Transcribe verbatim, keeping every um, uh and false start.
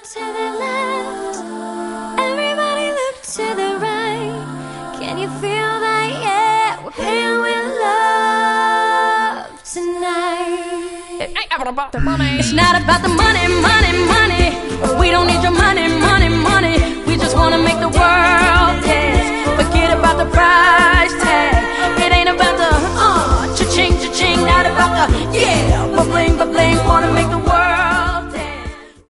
to the left, everybody look to the right. Can you feel that? Yeah, we're paying with love tonight. It ain't about the money. It's not about the money, money, money.